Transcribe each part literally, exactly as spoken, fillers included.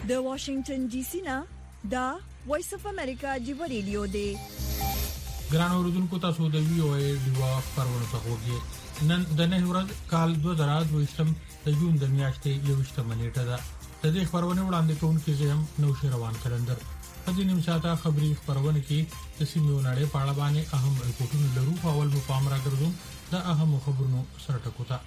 د واشنگټن ډي سي نه دا وایس اف امریکا دی ریډیو دی. ګران اوردونکو تاسو د وی او ای دیوا خبرونه تاسو نن د نه ورځ کال دوه زره دوه د جون د میاشتې یوشته منېټه ده. د دې خبرونه وړاندې کوونکې زه هم نو شروان کلندر په دې نیم ساعته خبري خبرونه کې د سیمو نړۍ په اړه باندې اهم ریپورتونه لرو. په اول په پام راګرځوم د اهم خبرونو سره ټکوتا.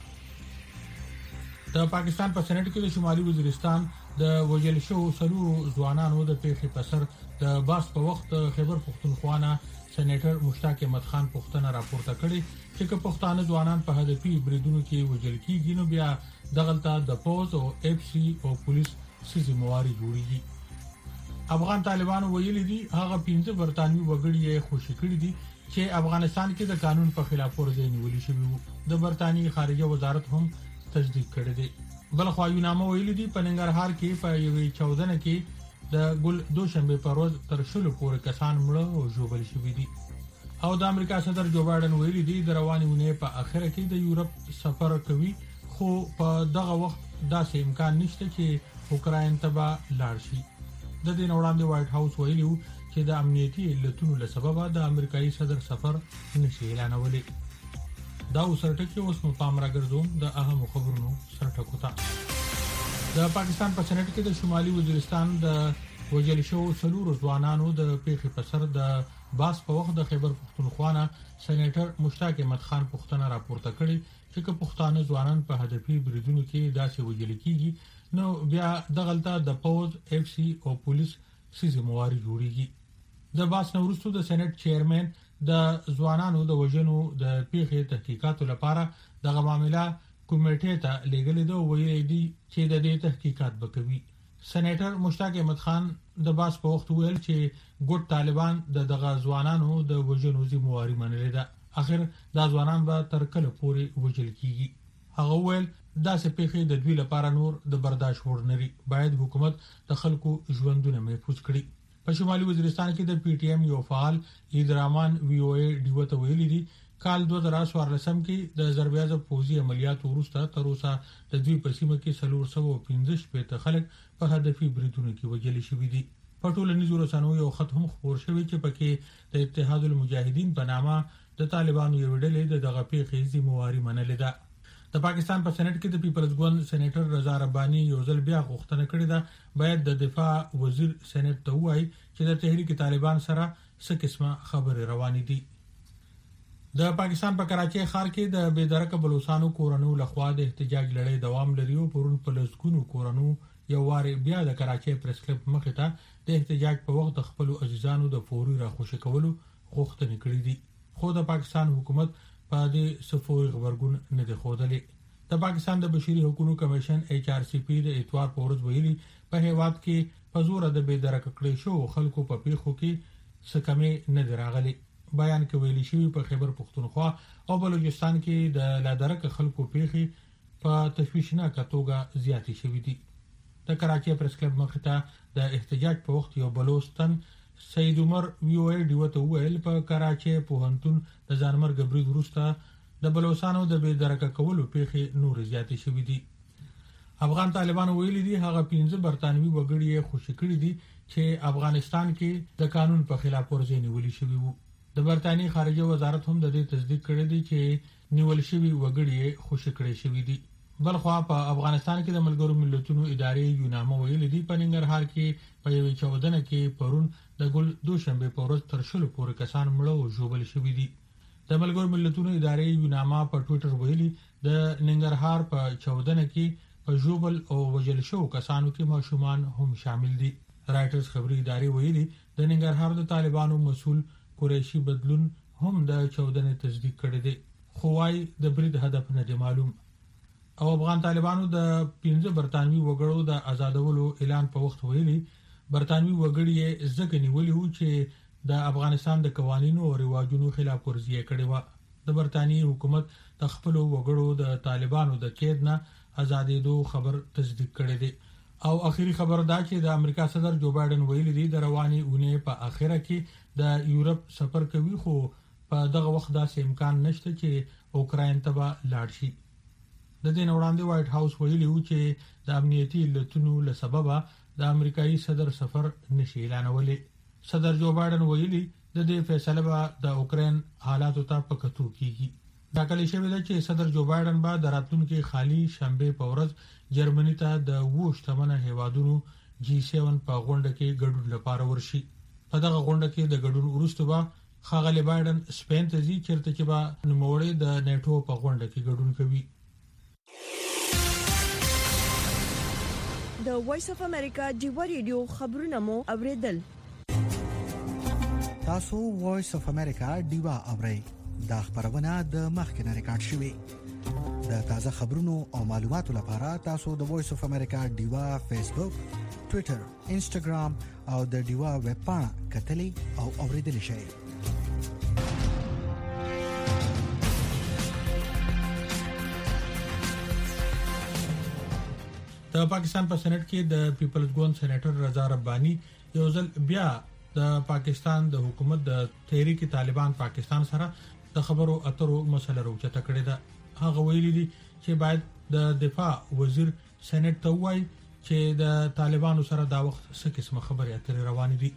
د پاکستان په سېنات کې د شمالي وزیرستان د وجل شو سلو ځوانانو د پیښې په سر د باس په وخت خیبر پختونخوا نه سېنیټر مشتاق احمد خان پښتنه راپورته کړې چې که پښتانه ځوانان په هدفي بریدونو کې وجل کیږي نو بیا دغلطه د پوز او اف سی او پولیس سیزي مواري جوړیږي. افغان طالبانو ویلي دي هغه پنځه برتانوي وګړي خوشی کړي دي چې افغانستان کې د قانون په خلاف ورزي نیولې شوی وو. د برتانیې خارجه وزارت هم تصدیق کړی دی. بل خو یونامه ویلي دي په ننګرهار کې په یوې چودنه کې د ګل دوشنبه پر ورځ تر شلو پورې کسان مړه او ژوبل شوي دي. او د امریکا صدر جو بایدن ویلي دي د رواني ونې په اخر کې د یورپ سفر کوي خو په دغه وخت داسې امکان نشته چې اوکراین ته به لاړ شي. د دې وړاندې وایټ هاوس ویلي چې د امنیتي علتونو له سببه د امریکایي صدر سفر نشي اعلانولی. دا وسرټکی اوس په پام راګرځوم د اهم خبرونو سرټکوتا. د پاکستان په سېنات کې د شمالي وزیرستان د وجل شو سلو ځوانانو د پیښې په سر د باس په وخت د خیبر پختونخوا نه سېنیټر مشتاق احمد خان پښتنه راپورته کړې چې که پښتانه ځوانان په هدفي بریدونو کې داسې وجل کیږي نو بیا دغلطه د پوز اف سی او پولیس سیزي مواري جوړیږي. د باس نورستو د سېنات چیرمن د ځوانانو د وژنو د پیښې تحقیقاتو لپاره دغه معاملې کمیټې ته لیږلې ده او ویلي دي چې د دې تحقیقات وکوي. سېنیټر مشتاق احمد خان د باس په وخت ویل چې ګوت طالبان د دغه ځوانانو د وژنو ذمہواری منلې ده. اخر دا ځوانان به تر کله پورې وژل کیږي. هغه ویل دا څه پیښې د دوی لپاره نور د برداشت وړ نه دي. باید حکومت د خلکو ژوندونه محفوظ کړي. په شمالي وزیرستان کې د پی ټی ایم یو فعال ایدرامان وی او ای دیوته ویلي دي کال دوه زره څوارلسم کې د زربیازه پوزي عملیات وروسته تر اوسه د دوی په سیمه کې څلور سوه او پنځه شپږ خلک په هدفي بریدونو کې وژل شوي دي. په ټولنیزو رسنیو یو خط هم خبر شوی چې پکې د اتحاد المجاهدین په نامه د طالبانو یو ډلې د دغه پیښې ذمہواری منلې ده. د پاکستان په سېنات کې د پیپلز ګوند سېنیټر رضا رباني یو ځل بیا غوښتنه کړې ده باید د دفاع وزیر سېنات ته وایي چې د تحریک طالبان سره څه قسمه خبرې روانې دي. د پاکستان په کراچۍ ښار کې د بېدرکه بلوچستانو کورنو لخوا د احتجاج لړۍ دوام لري او پرون په لسګونو کورنو یو وار بیا د کراچۍ پریس کلب مخې ته د احتجاج په وخت د خپل عزیزانو د فوري راخوشي کولو غوښتنې کړې دي. خو د پاکستان حکومت په دې صفوي خبرګون نه دی خوده. د پاکستان د بشري حقوقو کمیشن ایچ آر سی پی د اتوار په ورځ ویلي په هیواد کې په زور د بېدرکه کړې شو خلکو په پیښو کې څه کمې نه دی راغلي. بیان کې ویلي شوی په خیبر پختونخوا او بلوچستان کې د لادرکه خلکو پیښې په تشویشناکه توګه زیاتې شوې دي. د کراچۍ پریس کلب مخې ته د احتجاج په وخت یو بلوچستان سید عمر وی او ای دیوته ویل په کراچۍ پوهنتون د ځانمرګ برید وروسته د بلوچستانو د بېدرکه کولو پیښې نور زیاتې شوې دي. افغان طالبان ویلي دي هغه پنځه برتانوي وګړي خوشی کړي دي چې افغانستان کې د قانون په خلاف ورزي نیولې شوی وو. د برتانیې خارجه وزارت هم د دې تصدیق کړی دی چې نیول شوی وګړي خوشی کړي شوی دي. بلخوا په افغانستان کې د ملګرو ملتونو ادارې یونامه ویلي دي په ننګرهار کې په یوې چودنه کې پرون د ګل دوشنبه په ورځ تر شلو پورې کسان مړه او ژوبل شوي دي. د ملګرو ملتونو ادارې یونامه په ټوئیټر ویلي د ننګرهار په چودنه کې په ژوبل او وژل شو کسانو کې ماشومان هم شامل دي. رائټرز خبري ادارې ویلي د ننګرهار د طالبانو مسول قریشي بدلون هم د چودنې تصدیق کړی دی خو وايي د برید هدف نه دی معلوم. او افغان طالبانو د پنځه برتانوي وګړو د آزادولو اعلان په وخت ویلي برتانوي وګړي ځکه نیولي وو چې د افغانستان د قوانینو او رواجونو خلاف ورزي کړې و. د برتانیې حکومت د خپل وګړو د طالبانو د قید نه آزادېدو خبر تصدیق کړی دی. او اخیری خبر دا چې د امریکا صدر جو بایدن ویلي دی د رواني اونۍ په اخره کې د یورپ سفر کوي خو په دغه وخت داسې امکان نشته چې اوکراین ته لاړ شي. د دې وړاندې وایټ هاوس ویلي و چې د امنیتي علتونو له سببه د امریکایي صدر سفر نشي اعلانولې. صدر جو بایدن ویلي د دې فیصله به د اوکرين حالاتو ته په کتو کیږي. دا کله شوې ده چې صدر جو بایدن به د راتلونکي خالي شنبه په ورځ جرمني ته د وښتمنه هیوادونو جی سیون په غونډه کې ګډون لپاره ورشي. په دغه غونډه کې د ګډون وروسته به خاغلی بایدن سپین ته ځي چیرته چې به نوموړی د نیټو په غونډه کې ګډون کوي. د وایس اف امریکا ډیوا ریډیو خبرونه مو اوریدل. تاسو وایس اف امریکا ډیوا اورئ. دا خبرونه د مخکنه ریکارډ شوې. د تازه خبرونو او معلوماتو لپاره تاسو د وایس اف امریکا ډیوا فیسبوک، ټوئیټر، انسټاګرام او د ډیوا ویب پاڼه کتلی او اوریدلی شئ. د پاکستان په سېنات کې د پیپلز ګوند سېنیټر رضا رباني یو ځل بیا د پاکستان د حکومت د تحریک طالبان پاکستان سره د خبرو اترو مسله راوچته کړې ده. هغه ویلي دي چې باید د دفاع وزیر سېنات ته وایي چې د طالبانو سره دا وخت څه قسمه خبرې اترې روان دي.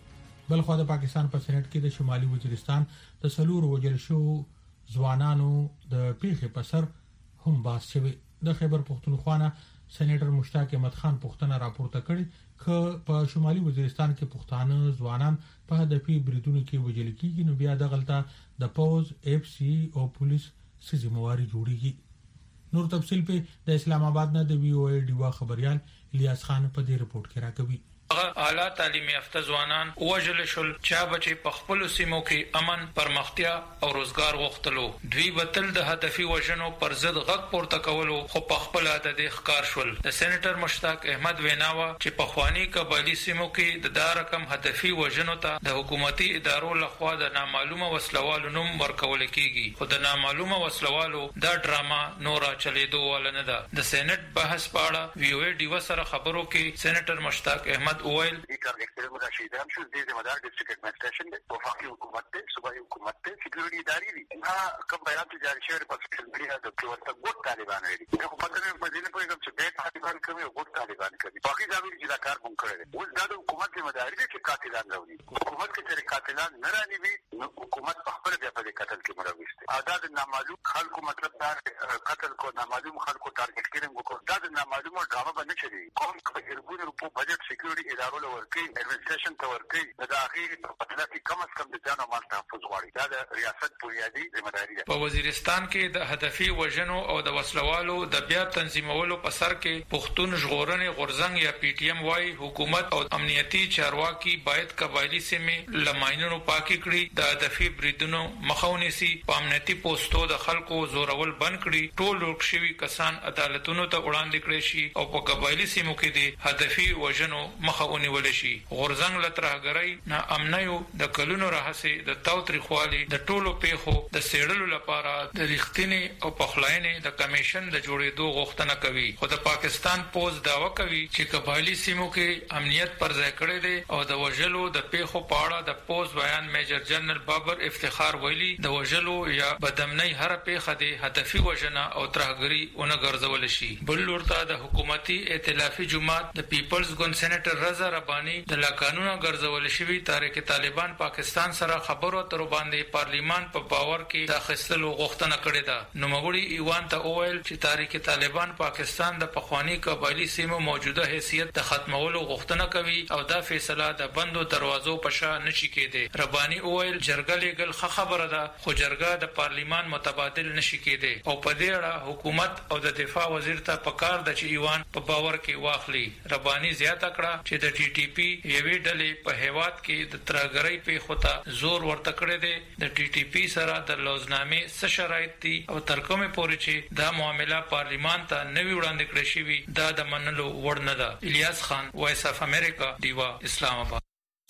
بلخو د پاکستان په سېنات کې د شمالي وزیرستان د سلور وجل شو ځوانانو د پیښې په سر هم باس شوی. د خیبر پختونخوا سېنیټر مشتاق احمد خان پښتنه راپورته کړي ک په شمالي وزیرستان کې پښتانه ځوانان په هدفي بریدونو کې وژل کیږي، نو بیا د غلطه د پوز اف سی او پولیس سزي مواري جوړیږي. نور تفصیل په د اسلام آباد نه د وی او ای ډیوا خبريال الیاس خان په دې رپورت کې راکوي. اعلی تعلیم یافته ځوانان وژل شول چا بچي په خپل سیمو کې امن، پرمختیا او روزګار غوښتلو. دوی بتل د هدفي وژنو پر ضد غږ پورته کولو خو په خپل عادت ښکار شول. د سېنیټر مشتاق احمد ویناوه چې په خواني قبایلی سیمو کې د دا رقم هدفي وژنو ته د حکومتي ادارو لخوا د نامعلومه وسلوالو نوم ورکول کیږي، خو د نامعلومه وسلوالو دا ډراما نورا چلیدو ول نه ده. د سېنیټ بحث پاړه وی او ای ډیوا سره خبرو کې سېنیټر مشتاق احمد اویل ټارګټ کړل شهیدان شو د ذمہ دار ډیسټریکټ ایڈمنسټریشن دی، وفاقي حکومت دی، صوبایي حکومت دی، سکیورټي ادارې دي. دا کوم بیان چې جاری شوی په سوشل میډیا د ورته ګوت طالبان ویلي. دا په پاتره په دې نه پوهیږم چې د طالبان کوي او ګوت طالبان کوي. باقي دا ویل چې دا کار مونږ کړی. اوس دا د حکومت ذمہ داری ده چې قاتلان راوړي. حکومت کې چې قاتلان نه رانیوي نو حکومت په خپل بیا په قتل کې مروي. دا د نامعلوم خلکو مطلب دا قتل کو نامعلوم خلکو ټارګټ کړي وکړو. دا د نامعلوم ډرامه باندې چلی. کوم په ارګون په بجټ سکیورټي ادارو له ورکی ایڈمنسټریشن ته ورکی د اخیر په پاتې کم از کم د ځان او مال تحفظ غواړي. دا د ریاست بنیادی ذمہ داری ده. په وزیرستان کې د هدفي وژنو او د وسلوالو د بیا تنظیمولو په سر کې پښتون ژغورنې غورزنګ یا پی ټی ایم وايي حکومت او امنیتي چارواکي باید قبایلی سیمې لماینونو پاکي کړي، د هدفي بریدونو مخاوني سي، په امنیتي پوسټو د خلکو زورول بند کړي، ټول ورکشوي کسان عدالتونو ته وړاندې کړي شي او په قبایلی سیمو کې د هدفي وژنو مخاوني ول شي. غورزنګ لترهګرۍ نه امنیو د کلونو راهسي د تاوتریخوالي د ټولو پیښو د سیړلو لپاره د ریښتینی او پخلاینې د کمیشن د جوړېدو غوښتنه کوي. خو د پاکستان پوز داوا کوي چې قبایلی سیمو کې امنیت پر ځای کړی دی او د وژلو د پیښو په اړه د پوز بیان میجر جنرال بابر افتخار ویلي د وژلو یا بدامنۍ هر پیښه د هدفي وژنه او ترهګرۍ ونه ګرځول شي. بل لورته د حکومتي ائتلافي جماعت د پیپلز ګوند سېنیټر رضا رباني د لا قانونا ګرځول شوی تحریک طالبان پاکستان سره خبرو اترو باندې پارلیمان په باور کې د خستلو غوښتنه کړې ده. نوموړي ایوان ته اویل چې تحریک طالبان پاکستان د پخوانی قبایلی سیمو موجوده حیثیت د ختمولو غوښتنه کوي او دا فیصله د بندو دروازو په شا نشي کېده. رباني اویل جرګه لګل ښه خبره ده خو جرګه د پارلیمان متبادل نشي کېده او په دې اړه حکومت او د دفاع وزیر ته پکار د چې ایوان په باور کې واخلي. رباني زیاته کړه چې د ټي ټي پی یوې ډلې په هیواد کې د ترهګرۍ پیښو ته زور ورته کړی دی. د ټي ټي پی سره د لوزنامې څه شرایط دي او تر کومه پورې چې دا معامله پارلیمان ته نوي وړاندې کړی شوی دا د منلو وړ نه ده. الیاس خان، وایس اف امریکا، دیوا، اسلام آباد.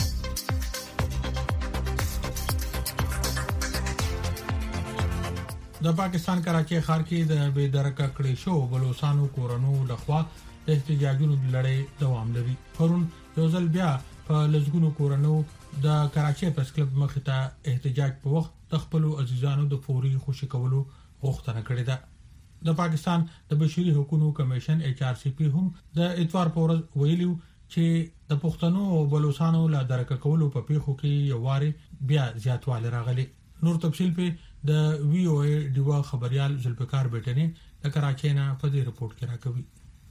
د پاکستان کراچۍ ښار کې د بې درکه کړې شو بلوچستانو کورونو لخوا د احتجاجونو لړۍ دوام لري. پرون یو ځل بیا په لزګونو کورونو د کراچۍ پریس کلب مخې ته احتجاج په وخت د خپل عزیزانو د فوري خوشي کولو غوښتنه کړې ده. د پاکستان د بشري حقوقو کمیشن ایچ آر سی پی هم د اتوار په ورځ ویلو چې د پښتنو او بلوچستانو لا درک کولو په پیښو کې یو واري بیا زیاتواله راغلي. نور تفصیل په د وی او ای ډیوا خبريال ذوالفقار بیٹنه د کراچۍ نه په دې رپورت کې راکوي.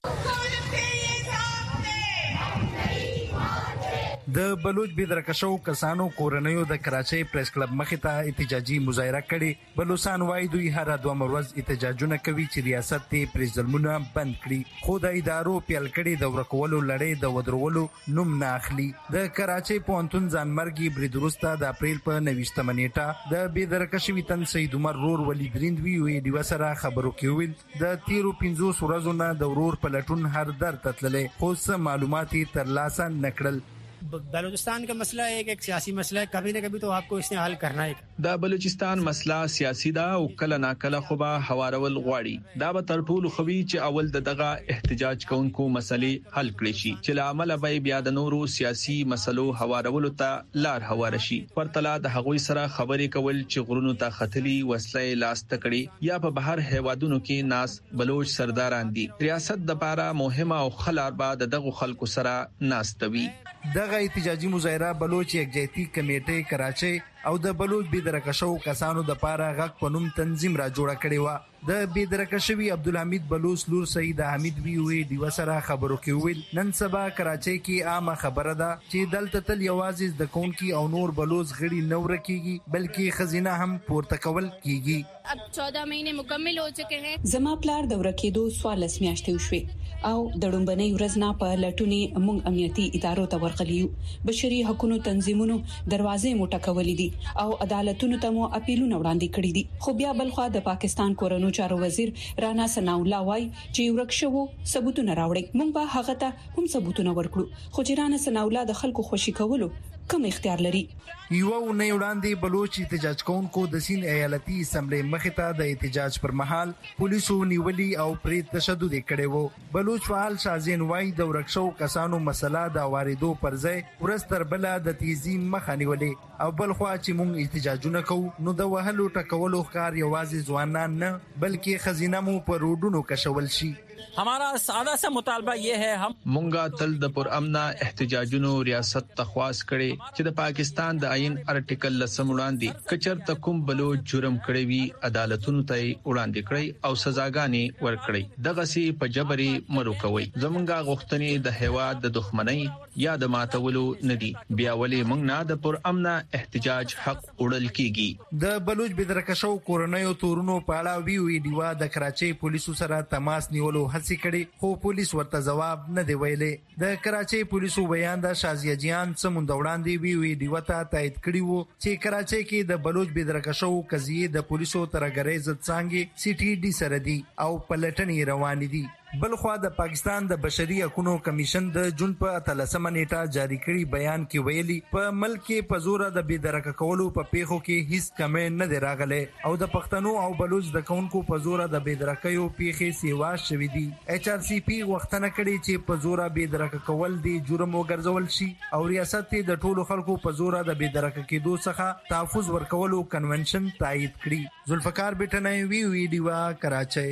د بلوچ بيدرکشو کسانو کورنیو د کراچۍ پریس کلب مخې ته احتجاجي مظاهره کړې. بلوچستان وايي دوی هر دوه ورځ احتجاجونه کوي چې ریاست ته پریس ظلمونه بند کړي، خو د ادارو پیل کړي د ورکولو لړۍ د ودرولو نوم نه اخلي. د کراچۍ پونتون ځانمرګي بریدروستا د اپریل په نويشتمه نیټه د بيدرکشوي تن سید عمر رور ولید ریند وی وی د وسره خبرو کې ویل د تیرو پنځوس ورځو نه د ورور پلټون هر در تتللې، خو څه معلومات ترلاسه نکړل. बलूचिस्तान का मसला एक एक सियासी मसला है, कभी न कभी तो आपको इसने हल करना है. دا بلوچستان مسله سیاسي ده او کله نا کله خو به هوارول غواړي. دا به تر ټولو خوي چې اول د دغه احتجاج کوونکو مسلې حل کړي شي چې لامل به بیا د نورو سیاسي مسلو هوارولو ته لار هوار شي. پرتله د هغوی سره خبرې کول چې غرونو ته خطلي وسلې لاس تکړي یا په بهر هیوادونو کې ناس بلوچ سرداران دي. ریاست د پاره مهمه او خلار به دغه خلکو سره ناستوي. دغه احتجاجي مظاهره بلوچ یکجهتي کمیټې کراچۍ او د بلوچ بيدرکشو کسانو د پاره غږ پنوم تنظیم را جوړه کړې و. د بيدرکشوي عبدالحمید بلوچ لور سید حمید وی وی د وسره خبرو کې ویل نن سبا کراچۍ کې عامه خبره ده چې دلته تل یوازې د کون کې او نور بلوچ غړي نور کېږي بلکې خزینه هم پورته کول کېږي. अब चौदह महीने मुकम्मल हो चुके हैं. زما پلار د ورکېدو سوالس میاشتې وشوي او د ډومبنۍ ورځ نه په لټونی موږ امنیتي ادارو ته ورغلیو. بشري حقوقو تنظیمونو دروازې مو ټکولې دي او عدالتونو ته مو اپیلونه وړاندې کړي دي. خو بیا بلخوا د پاکستان کورونو چارو وزیر رانا ثناء الله وايي چې ورکشو ثبوتونه راوړي. موږ به هغه ته هم ثبوتونه ورکړو، خو چې رانا ثناء الله د خلکو خوشي کولو کوم اختیار لري. یو نه وړاندې بلوچ احتجاج کوونکو د سین ایالتي اسمبلی مخې ته د احتجاج پر مهال پولیسو نیولي او پرې تشدد کړي وو. بلوچ فعال شازین وای د ورکشو کسانو مسله د واردو پر ځای ورستر بل د تیزی مخه نیولې او بل خو چې مونږ احتجاجونه کوو نو د وهلو ټکولو ښکار یوازې ځوانان نه بلکې خزینه مو پر روډونو کشول شي. हमारा सादा सा मुतालबा ये है हम مونږه تل د پر امنا احتجاجونو ریاست تخواس کړي چې د پاکستان د آئین ارټیکل لسم وړاندې کچر تکوم بلوچ جرم کړي وی عدالتونو ته وړاندې کړي او سزاګانې ورکړي. دغه سي په جبري مرو کوي. زمونږه غوښتنې د هوا د دښمنۍ یا د ماتولو ندي. بیا ولې مونږ نه د پر امنا احتجاج حق وړل کیږي. د بلوچ بيدرکشو کورنیو تورونو په اړه وی وی دیوا د کراچۍ پولیسو سره تماس نیولو هڅه کړي خو پولیس ورته جواب نه دی ویلې. د کراچۍ پولیسو بیان د شازیه جان سمون د وړاندې وی وی دیوا ته تایید کړي وو چې کراچۍ کې د بلوچ بيدرکشو قضیه د پولیسو ترګرې ځد څنګه سی ټي ډي سره دی او پلټنې روان دي. بلخوا د پاکستان د بشري حقوقو کمیشن د جون په اتلسمه نیټه جاری کړي بیان کې ویلي په ملک کې پزوره د بيدرک کولو په پیښو کې هیڅ کمی نه دی راغلی او د پښتنو او بلوچ د کونکو پزوره د بيدرکیو پیښې سیوا شوې دي. ایچ ار سی پی وختنه کړي چې پزوره بيدرک کول دي جرم وګرځول شي او ریاست د ټولو خلکو پزوره د بيدرک کېدو څخه تحفظ ورکولو کنونشن تایید کړي. ذوالفقار بیٹنه وی وی دیوا کراچۍ.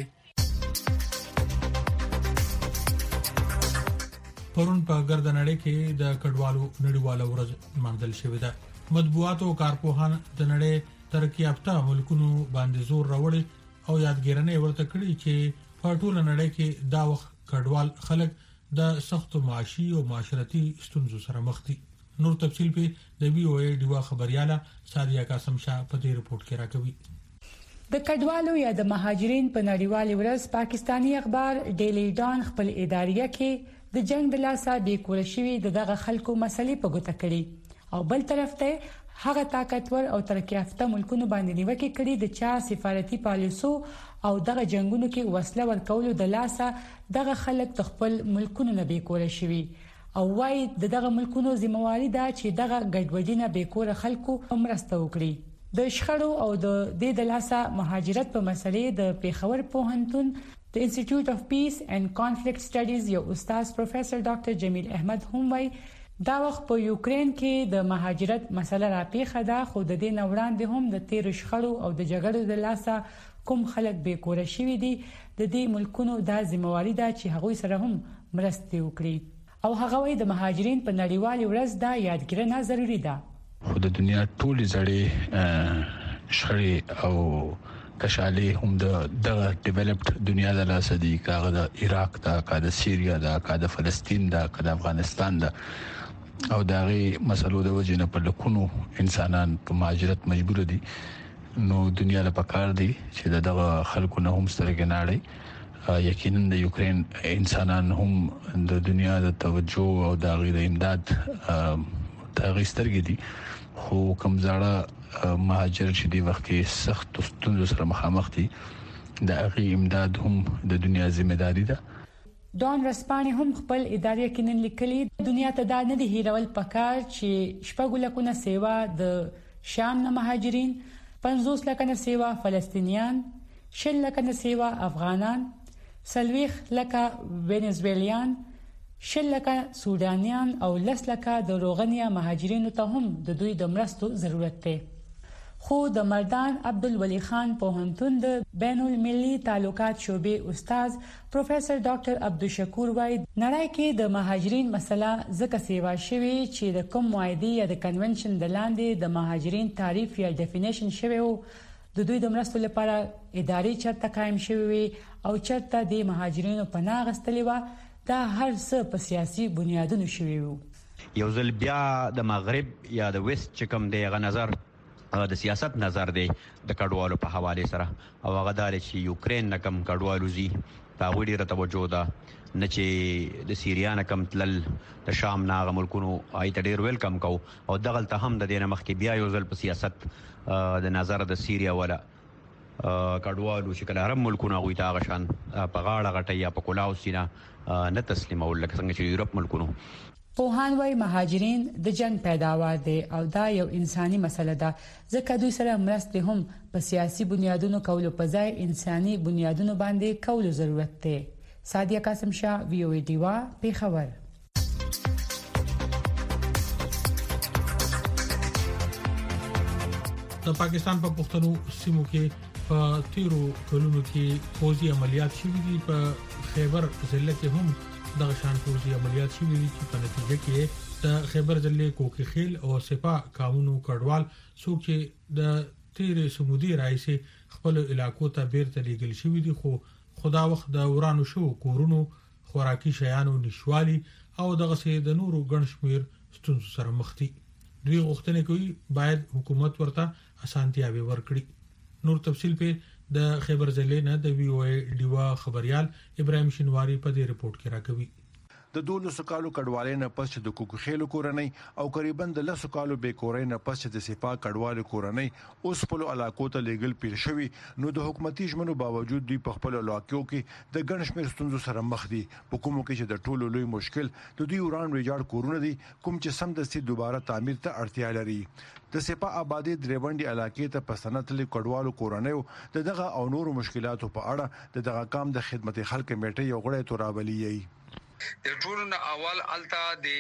پرون په ګردنړې کې د کډوالو نړیواله ورځ مانځل شوې ده. مطبوعات او کارپوهان د نړۍ ترقی یافته ملکونو باندې زور راوړي او یادګیرنې ورته کړي چې په ټوله نړۍ کې دا وخت کډوال خلک د سخت معاشي او معاشرتي ستونزو سره مخ دي. نور تفصیل په د وی او ای ډیوا خبرياله سادیا قاسم شاه په دې رپورت کې راکوي. د کډوالو یا د مهاجرین په نړیوال ورځ پاکستانی اخبار ډیلی ډان خپل اداریه کې د جنگ د لاسه د کول شوی دغه خلکو مسلې په ګوته کړي او بل طرف ته هغه طاقتور او ترقی یافته ملکونو باندې نیوکه کړي د چا سفارتي پالیسو او دغه جنگونو کې وسله ورکولو د لاسه دغه خلک خپل ملکونو نه به کول شوی او وايي دغه ملکونو ذمہواری ده چې دغه ګډوډینه به کول خلکو مرسته وکړي. د شخړو او د دې د لاسه مهاجرت په مسلې د پیښور پوهنتون د انسټیټیوټ اف پیس اینڈ کانفلیکټ سټډیز یو استاد پروفیسور ډاکټر جمیل احمد هم وايي دا وخت په یوکرين کې د مهاجرت مسله راپیښه ده خو د دې نوړاندې هم د تیر شخړو او د جګړو د لاسه کوم خلک به کور شوي دي د دې ملکونو د ذمہواری ده چې هغوی سره هم مرسته وکړي او هغه وایي د مهاجرین په نړیوال ورځ دا یادګیرنه ضروری ده. خو د دنیا ټول زړې شخړې او کشالي هم د دغه ډیولپډ دنیا د لاسه دي، کاغه د عراق دا، کاغه د سیریا دا، کاغه د فلسطین دا، کاغه د افغانستان دا، او دغه مسلو د وجې نه په لکونو انسانان په مهاجرت مجبور دي. نو دنیا له پکار دي چې دغه خلکو نه هم سترګې ناړي. یقینا د یوکرين انسانان هم د دنیا د توجه او د غیر امداد تغیر سترګې دي، خو کوم ځاړه مهاجر چې دی وخت کې سخت ستونزو سره مخامخ دي، د هغه امداد هم د دنیا ذمہداري ده. ډان رسپاني هم خپل ادارې کې نن لیکلي دنیا ته دا نه دی هیرول پکار چې شپږ لکونه سیوا د شام نه مهاجرین، پنځوس لکه نه سیوا فلسطینیان، شل لکه نه سیوا افغانان، سلويخ لکه وینزویلیان، شل لکه سودانیان او لس لکه د روغنیا مهاجرینو ته هم د دوی د مرستو ضرورت دی. خو د مردان عبدالولی خان پوهنتون د بین المللي تعلقات شعبې استاد پروفیسور ډاکټر عبدالشکور وای نړۍ کې د مهاجرین مسله ځکه سیوا شوی چې د کوم معاهده یا د کنونشن د لاندې د مهاجرین تعریف یا ډیفینیشن شوی او د دوی د مرستو لپاره ادارې چرته قائم شوی او چرته د مهاجرینو پناه غستلی و، دا هر څه په سیاسي بنیادونو شوی وو. یو ځل بیا د مغرب یا د ویست چې کوم دی غو نظر د سیاست نظر دی د کډوالو په حواله سره، او هغه د چې یوکرين نه کم کډوالو زی دا وړي ر توجه ده نه چې د سیریا نه کم تل د شام نه ملکونو آی ته ډیر ویلکم کو، او دغه ته هم د دینه مخکې بیا یو ځل په سیاست د نظر د سیریا ولا کډوالو چې کله هر ملکونه غوي تا غشان په غاړه غټي یا په کلاو سینا نه تسلیمول لکه څنګه چې یورپ ملکونو. پوهان وای مهاجرین د جنگ پیداوار دي او دا یو انساني مسله ده، ځکه دوی سره مرسته هم په سیاسي بنیادونو کولو په ځای انساني بنیادونو باندې کولو ضرورت دی. سادیه قاسم شاه، وی او ای ډیوا، پیښور. د پاکستان په پښتنو سیمو کې په تیرو کلونو کې فوزي عملیات شوي دي. په خیبر ضلع کې هم د شان فوزي عملیات شوي دي چې په نتیجه کې د خیبر ضلع کوکي خیل او سپا قانونو کډوال څوک چې د تیرې سمودي راځي خپل علاقو ته بیرته لیږل شوي دي، خو خدا وخت د ورانو شو کورونو، خوراکي شیانو نشوالي او دغه سي د نورو ګڼشمیر ستونزو سره مخ دي. دوی غوښتنه کوي باید حکومت ورته اسانتیاوي ورکړي. نور تفصیل په د خیبر ضلع نه د وی او ای ډیوا خبريال ابراهيم شینواری په دې رپورت کې راکوي. د دولسو کالو کډوالۍ نه پس د کوکوخېلو کورنۍ او قریبا د لسو کالو به کورنۍ نه پس د سپا کډوالو کورنۍ اوس په علاقو ته لیګل پیل شوی، نو د حکومتي ژمنو باوجود دوی په خپل علاقو کې د ګڼشمیر ستونزو سره مخ دي. په کومو کې چې د ټولو لوی مشکل د دوی وران ویجاړ کورونه دي، کوم چې سم د سي دوباره تعمیر ته اړتیا لري. د سپا آبادی دریوندی علاقې ته پسنتلې کډوالو کورنۍ د دغه او نورو مشکلاتو په اړه د دغه کام د خدمت خلک کمیټې یو غړی تورابلی یي. د ټولن اول التا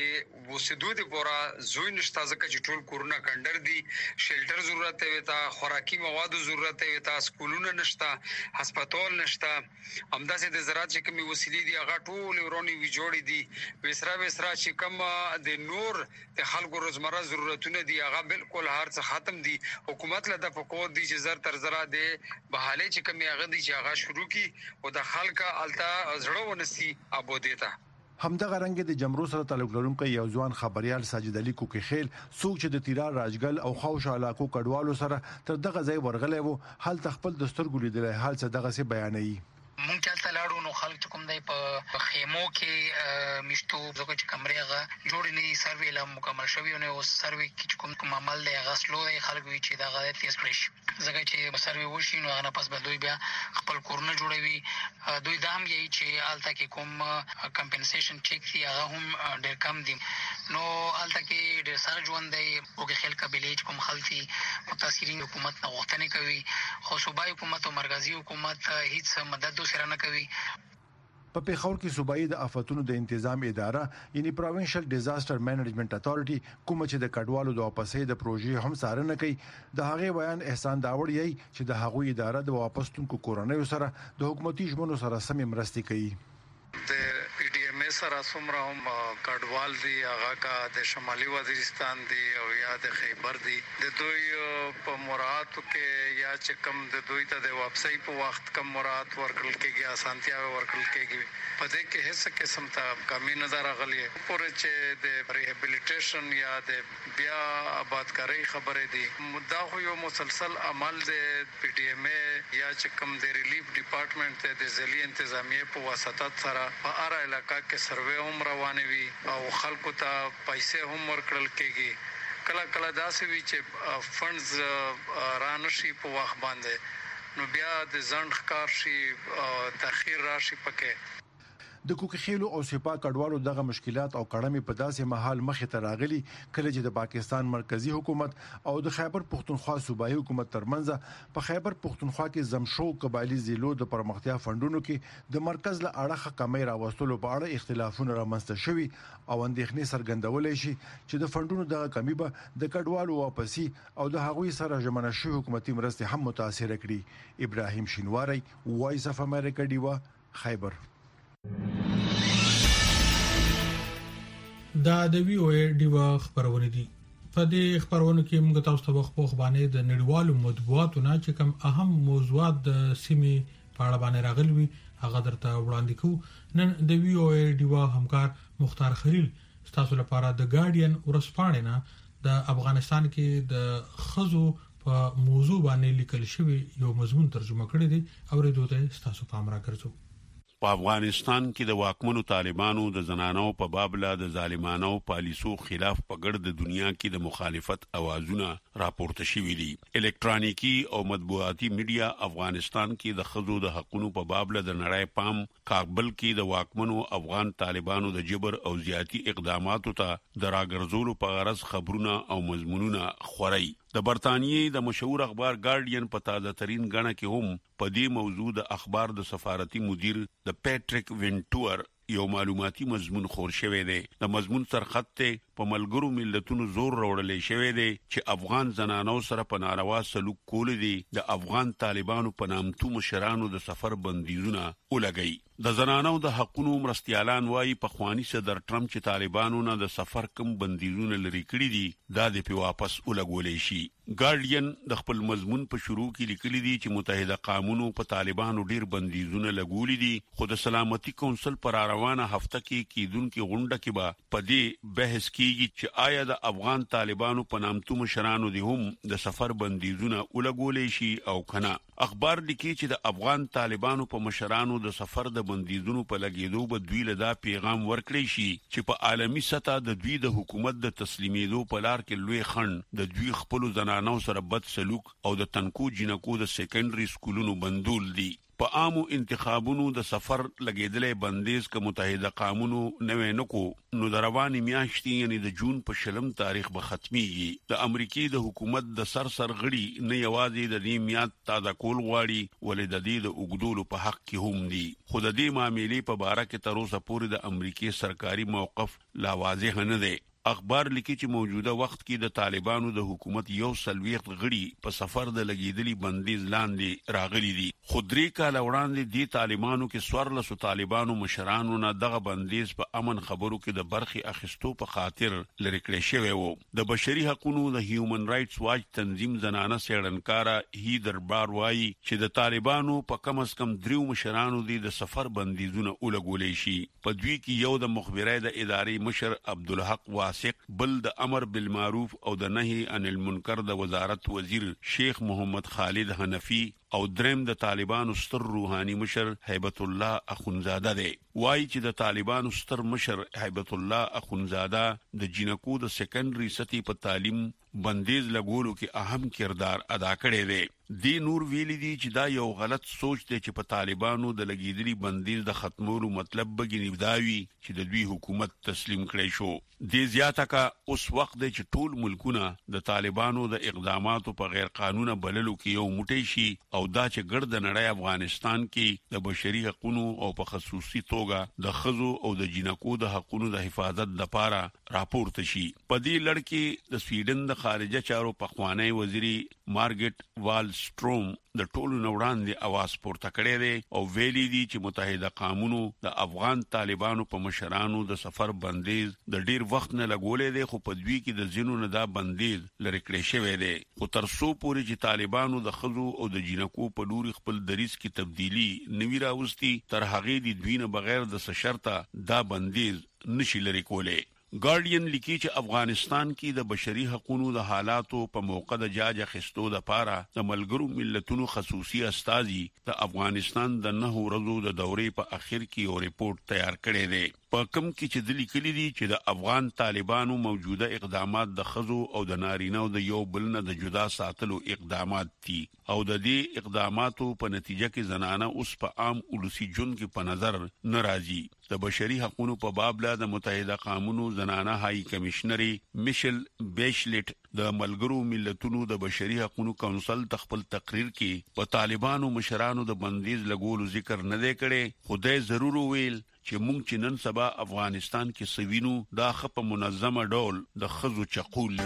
د وسدو د پورا زوی نشتا ځکه چې ټول کورونا کندر دي، شیلټر ضرورت وي تا، خوراکي مواد ضرورت وي تا، سکولونه نشتا، هسپتال نشتا، همداسې د زراعت چې کومي وسیلې دي هغه ټول ورونی وی جوړې دي، وسرا وسرا چې کوم د نور د خلکو روزمره ضرورتونه دي هغه بالکل هر څه ختم دي. حکومت له د فکر دي چې زر تر زرا د بحاله چې کومي هغه دي چې هغه شروع کی او د خلکا التا زړه ونسي ابودیتا. همدغه رنګ د جمرو سره تعلق لرونکو یو ځوان خبريال ساجد علي کوکي خیل څوک چې د تیرار راجګل او خوش علاقو کډوالو سره تر دغه ځای ورغلی وو، حال تخپل دستور ګلیدل حال څه دغه سي بیانوي. مونږ چې تلاړو نو خلک کوم دی په خیمو کې مشتو زګو چې کمرېغه جوړ نه سروي لا مکمل شوی نو سروي کې کوم کوم عمل دی غسلو دی خلک وی چې دا غلط تیز کړی زګه چې سروي وشي نو هغه پس بدوي بیا خپل کورونه جوړوي. دوی دا هم یي چې الته کې کوم کمپنسیشن چیک دی هغه هم ډېر کم دي، نو الته کې ډېر سره ژوند دی او کې خلک قبيله کوم خلتي متاثرین حکومت نه غوښتنه کوي، خو صوبایي حکومت او مرکزی حکومت هیڅ مدد سره نه کوي. په پیښور کې صوبایي د آفتونو د تنظیم اداره یعنی پروینشل ډیزاستر مینجمنت اتھارټي کوم چې د کډوالو د واپسې د پروژې هم څارنه کوي، د هغه بیان احسان داوړ یي چې د هغوی اداره د واپستونکو کورنۍ سره د حکومتي ژمنو سره سم مرستې کوي. د پی ډی ایم اس دې سره څومره هم کډوال دي هغه کا د شمالي وزیرستان دي او یا د خیبر دي د دوی په مراعاتو کې یا چې کم د دوی ته د واپسۍ په وخت کم مراعات ورکړل کېږي اسانتیا ورکړل کېږي په دې کې هیڅ قسم ته کمی نظر غلي پورې چې د ریهابلیټیشن یا د بیا آبادکاری خبرې دي مدعا خو یو مسلسل عمل د پی ټی ایم ای یا چې کم د ریلیف ډپارټمنټ د ځلي انتظامیه په واسطه سره په هر علاقہ کې سروې هم روانې وي او خلکو ته پیسې هم ورکړل کېږي کله کله داسې وي چې فندز را نشي په وخت باندې نو بیا د ځنډ ښکار شي تاخیر راشي پکې د کوکخیلو او سپا کډوالو دغه مشکلات او کړمې په داسې محل مخې ته راغلي کله چې د پاکستان مرکزی حکومت او د خیبر پختونخوا صوبایي حکومت ترمنځ په خیبر پختونخوا کې زمشو قبایلی ضلعو د پرمختیا فندونو کې د مرکز له اړخه کمې راوستلو په اړه اختلافونه رامنځته شوي او اندېښنې څرګندولې شي چې د فندونو دغه کمی به د کډوالو واپسی او د هغوی سره ژمنه شوی حکومتي مرستې هم متاثر کړي ابراهیم شینواری وایس اف امریکا دیوا خیبر دا د وی او ای دیوا خبرونه دي په دې خبرونه کې موږ تاسو ته وخت باندې د نړیوالو مطبوعاتو نه چې کوم اهم موضوعات د سیمې په اړه باندې راغلي هغه درته وړاندې کوو نن د وی او ای دیوا همکار مختار خلیل تاسو لپاره د ګارډین ورسپانه نه د افغانستان کې د خزو په موضوع باندې لیکل شوی یو مضمون ترجمه کړی دی او ردوته تاسو پام راکړئ په افغانستان کې د واکمنو طالبانو د زنانو په بابله د ظالمانو پالیسو خلاف په ګرد دنیا کې د مخالفت اوازونه راپورته شوي دي الکترونیکی او مطبوعاتي میډیا افغانستان کې د خزو د حقوقو په بابله د نړۍ پام کابل کې د واکمنو افغان طالبانو د جبر او زیاتی اقداماتو ته د راګرځولو په غرض خبرونه او مضمونونه خوري د برتانیې د مشهور اخبار ګارډین په تازه ترين غاڼه کې هم په دې موضوع د اخبار د سفارتي مدیر د پیټریک وینټور یو معلوماتي مضمون خور شوی دی د مضمون سرخط ته په ملګرو ملتونو زور راوړل شوی دی چې افغان زنانو سره په ناروا سلوک کول دي د افغان طالبانو په نامتو مشرانو د سفر بندیزونه ولګي د زنانو د حقوقو مرستيالان وايي په خواني صدر ټرمپ چې طالبانو نه د سفر کم بندیزونه لري کړی دي دا د په واپس ولګولې شي ګارډین د خپل مضمون په شروع کې لیکلي دي چې متحده قومونو په طالبانو ډیر بندیزونه لګولې دي خو د سلامتي کونسل پر روانه هفته کې کیدونکو غونډه کې به په دې بحث کیږي چې آیا د افغان طالبانو په نامتو مشرانو دي هم د سفر بندیزونه ولګولې شي او کنه اخبار لیکي چې د افغان طالبانو په مشرانو د سفر د بندیزونو په لګیدو به دوی له دا پیغام ورکړي شي چې په عالمي سطح د دوی د حکومت د تسلیمېدو په لار کې لوی خنډ د دوی خپل زنانو سره بد سلوک او د تنکو جنکو د سیکنډري سکولونو بندول دي په عامو انتخابونو د سفر لګیدلې بندیز ک متحده قومونو نوې نکو نو د رواني میاشتې یعنی د جون په شلم تاریخ به ختميږي د امریکای د حکومت د سر سر غړي نه یوازې د دې میاد تازه کول غواړي ولې د دې د وګړو په حق کې هم دي خو د دې معاملې په اړه کې تر اوسه پورې د امریکای سرکاري موقف لا واضح نه دی اخبار لیکي چې موجوده وخت کې د طالبانو د حکومت یو سلويخت غړي په سفر د لګیدلی بندیز لاندې راغلي دي خودري کال وړاندې د طالبانو کې سورلسو طالبانو مشرانو نه دغه بندیز په امن خبرو کې د برخي اخیستو په خاطر لری کړی شوی وو د بشري حقوقو د هیومن رائټس واچ تنظیم زنانه سیړنکارا هی دربار وایي چې د طالبانو په کم از کم دریو مشرانو دي د سفر بندیزونه ولګولې شي په دوی کې یو د مخبرای د ادارې مشر عبدالحق وا بل د امر بالمعروف او د نهي عن المنکر د وزارت وزیر شیخ محمد خالد حنفی او دریم د طالبانو ستر روحاني مشر هیبت الله اخونزاده دی وایي چې د طالبانو ستر مشر هیبت الله اخونزاده د جنکو د سیکنډري سطح په تعلیم بندیز لګولو کې اهم کردار ادا کړی دی دی نور ویلي دي چې دا یو غلط سوچ دی چې په طالبانو د لګیدلی بندیز د ختمولو مطلب بګنی داوي چې د دوی حکومت تسلیم کړي شو د زیاته کا اوس وخت دی چې ټول ملکونه د طالبانو د اقداماتو په غیر قانوني بللو کې یو موټی شي او دا چې ګرد نړۍ افغانستان کې د بشري حقوقو او په خصوصي توګه د خزو او د جنکو د حقوقو د حفاظت لپاره راپورته شي په دې لړ کې د سویډن د خارجه چارو پخوانی وزیری مارګټ والستروم د ټولو نوړاندې आवाज پورته کړی دی او ویلي دي چې متحده قومونو د افغان طالبانو په مشرانو د سفر بندیز د ډیر وخت نه لګولې دی خو په دوی کې د زینو نه دا بندیز لري کړی شوی دی او تر څو پورې چې طالبانو د خزو او د جنکو په لوري خپل دریس کې تبدیلی نوی راوستي تر هغه دی دوی نه بغیر د شرطه دا بندیز نشي لري کولای. ګارډین لیکي چې افغانستان کې د بشري حقوقو د حالاتو په موقع د جاج اخیستو د پاره د ملګرو ملتونو خصوصي استازي د افغانستان د نه ورځو د دورې په اخر کې یو ریپورت تیار کړی دی په کوم کې چې د لیکلي دي چې د افغان طالبانو موجوده اقدامات د خزو او د نارینه د یو بل نه د جدا ساتلو اقدامات دي او د دې اقداماتو په نتیجه کې زنانه اوس په عام اولسي جون کې په نظر ناراضي. د بشري حقوقو په باب لا د متحده قومونو زنانه هاي کمشنري میشل بیشلټ د ملګرو ملتونو د بشري حقوقو کونسل تخپل تقریر کې په طالبانو مشرانو د بندیز لګولو ذکر نه دی کړي. خدای ضرور ویل چې مونږ چې نن سبا افغانستان کې سوینو دا خپ منظمه ډول د خزو چقول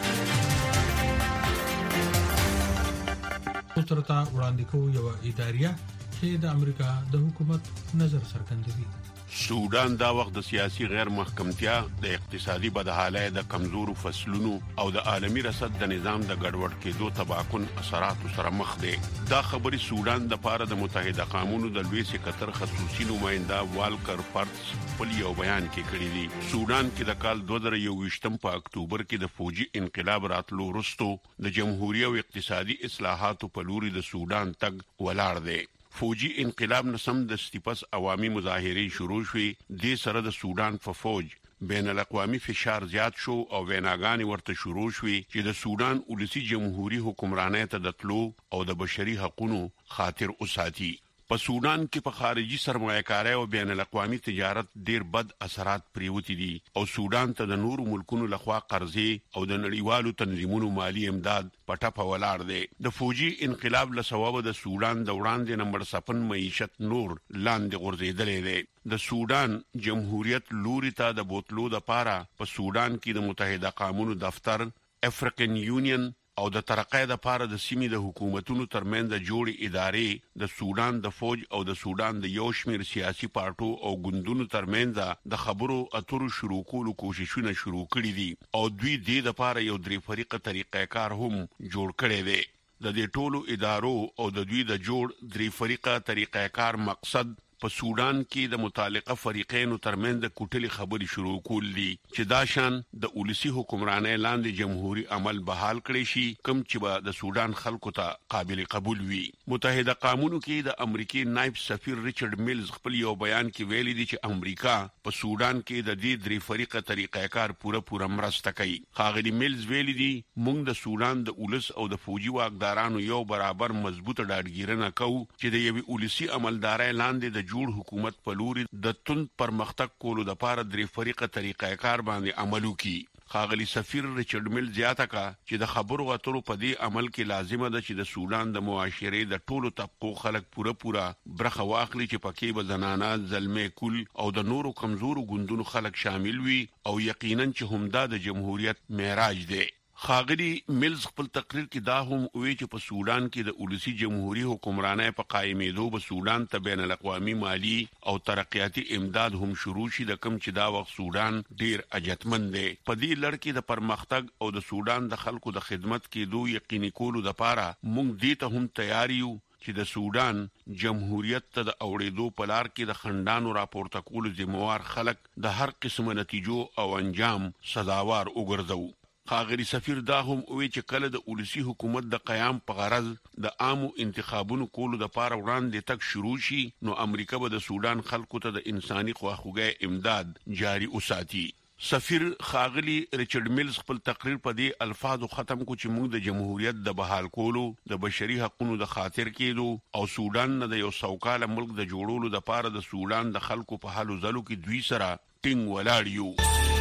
ترتا وړاندې کوي یو اداریه چې د امریکا د حکومت نظر څرګندوي. سودان دا وخت د سیاسي غیر محکمتیا د اقتصادي بدحالۍ د کمزورو فصلونو او د عالمي رصد د نظام د ګډوډ کېدو تباکن اثرات سره مخ دی. دا خبري سودان د پاره د متحده قومونو د لوی سکتر خصوصي نماینده والکر پرتس په یو بیان کې کړی دی. سودان کې د کال دوه زره یوویشتم په اکتوبر کې د فوجي انقلاب راتلو وروسته د جمهوریت او اقتصادي اصلاحاتو په لوري د سودان تګ ولاړ دی. فوجي انقلاب نسم د استپس عوامي مظاهرې شروع شوې. د سره د سودان په فوج بین الاقوامي فشار زیات شو او ویناګانې ورته شروع شوې چې د سودان ولسی جمهوریت حکمرانۍ ته د تلو او د بشري حقوقو خاطر اوساتي. په سودان کې په خارجي سرمایه‌کاري او بین الاقوامي تجارت ډیر بد اثرات پریوتی دي او سودان ته د نورو ملکونو لخوا قرضې او د نړیوالو تنظیمونو مالی امداد پټه په ولاړ دي. د فوجي انقلاب له سبب د سودان د وړاندې نمبر صفن معیشت نور لاندې غورځیدلې دي. د سودان جمهوریت لوري ته د بوتلو د پاره په سودان کې د متحده قومونو دفتر افریقن یونین او د ترقۍ د پاره د سیمې د حکومتونو ترمنځ د جوړې ادارې د سودان د فوج او د سودان د یو شمېر سیاسي پارټو او ګوندونو ترمنځ د خبرو اترو شروع کولو کوششونه شروع کړي دي او دوی د دې لپاره یو درې فریقه طریقې کار هم جوړ کړي دي. د دې ټولو ادارو او د دوی د جوړ درې فریقه طریقې کار مقصد په سودان کې د متعلقه فریقینو ترمنځ د کوټلي خبري شروع کول دي چې دا شان د اولسي حکمرانۍ لاندې جمهوریت عمل بحال کړي شي کوم چې به د سودان خلکو ته قابل قبول وي. متحده قومونو کې د امریکای نائب سفیر ریچارډ میلز خپل یو بیان کې ویلي دي چې امریکا په سودان کې د دې درې فریقه طریقې کار پوره پوره مرسته کوي. خاغلی میلز ویلي دي موږ د سودان د اولس او د فوجي واکدارانو یو برابر مضبوطه ډاډګیرنه کوو چې د یوې اولسي عملدارۍ لاندې د جوړ حکومت په لوري د تند پرمختګ کولو د پاره درې فریقه طریقې کار باندې عمل وکړي. خاغلی سفیر ریچارډ میل زیاته کا چې د خبرو اترو په دې عمل کې لازمه ده چې د سودان د معاشري د ټولو طبقو خلک پوره پوره برخه واخلي چې پکې به زنانه زلمې کول او د نورو کمزورو ګوندونو خلک شامل وي او یقینا چې همدا د جمهوریت معراج دی. خاغلی میلز خپل تقریر کې دا هم وی چې په سودان کې د اولسي جمهوریت حکمرانۍ په قائمېدو به سودان ته بین الاقوامي مالی او ترقیاتي امداد هم شروع شي د کم چې دا وخت سودان ډیر اجتمند دی. په دې لړ کې د پرمختګ او د سودان د خلکو د خدمت کې دوه یقیني کولو لپاره موږ دې ته هم تیار یو چې د سودان جمهوریت ته د اوړېدو په لار کې د خندانو راپورته کولو ذمہوار خلک د هر قسم نتیجو او انجام سزاوار وګرځو. خاغلی سفیر دا هم وی چې کله د اولسي حکومت د قیام په غرض د عامو انتخابونو کولو د پاره وړاندې تک شروع شي نو امریکا به د سودان خلکو ته د انساني خواخوږۍ امداد جاری وساتي. سفیر خاغلی ریچارډ میلز خپل تقریر په دې الفاظو ختم کو چې موږ د جمهوریت د بحال کولو د بشري حقوقو د خاطر کېدو او سودان نه د یو سوکاله ملک د جوړولو د پاره د سودان د خلکو په حالو ځلو کې دوی سره ټینګ ولاړ یو.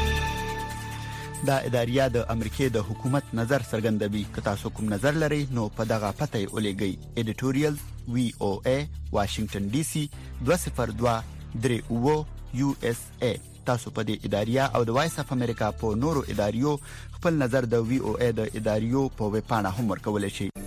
دا اداریه د امریکای د حکومت نظر څرګندوي. که تاسو کوم نظر لرئ نو په دغه پته ولېږئ. ایډیټوریال وی او ای واشنگټن ډي سي دوه صفر دوه درې اوه یو اس ای. تاسو په دې اداریه او د وایس اف امریکا په نورو اداریو خپل نظر د وی او ای د اداریو په ویب پاڼه هم ورکولای شئ.